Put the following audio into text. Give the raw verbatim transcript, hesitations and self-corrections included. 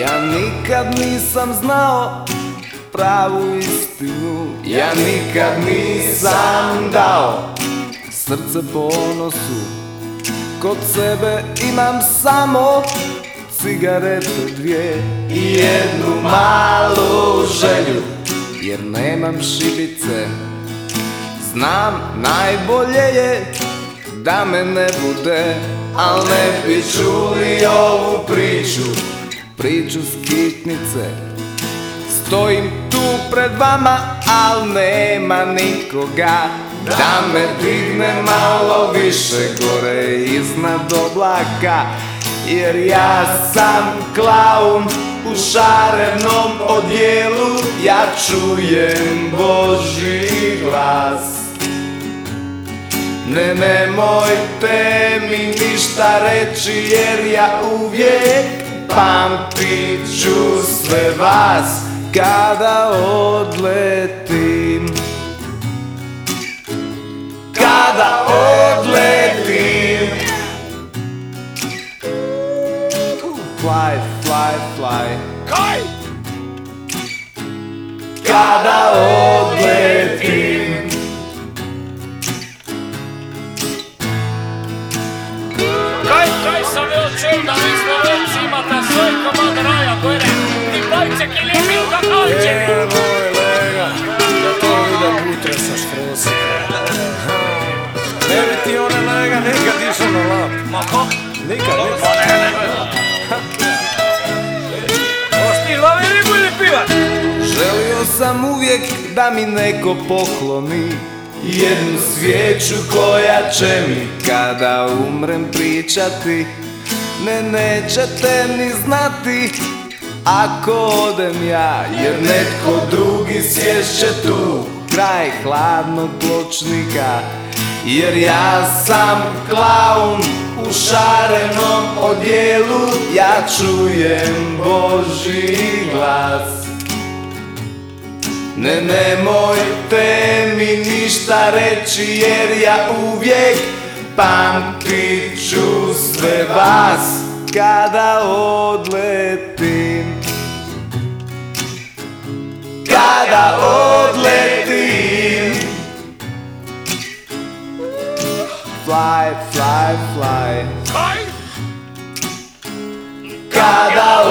Ja nikad nisam znao pravu istinu, ja nikad nisam dao srce ponosu. Kod sebe imam samo cigarete dvije i jednu malu želju, jer nemam šibice. Znam, najbolje je da me ne bude, al ne bi čuli ovu priču, priču skitnice. Stojim tu pred vama, al nema nikoga da me digne malo više gore iznad oblaka. Jer ja sam klaun u šarenom odjelu, ja čujem Božji glas. Ne, nemojte mi ništa reći, jer ja uvijek pamtit ću sve vas kada odletim. Kada odletim. Fly, fly, fly. Kaj? Kada odletim. Kaj, kaj sam joj čul da vi Slovenci imate svoj komad raja, gore? Ti bajce ki lijepim ka kalčevi. Jeboj lega, da to vide butre sa štrosi. Ne bi ti one lega nikad išao na lap. Ma kako? Nikad, nikad. Ne, ne, ne. Hoš ti glavi ribu ili pivat? Želio sam uvijek da mi neko pokloni jednu svijeću koja će mi kada umrem pričati. Ne, nećete ni znati ako odem ja, jer netko drugi sješće tu kraj hladnog pločnika. Jer ja sam klaun u šarenom odjelu, ja čujem Božji glas. Ne, nemojte mi ništa reći, jer ja uvijek pamtit ću sve vas kada odletim. Kada odletim. Fly, fly, fly. Kaj? Kada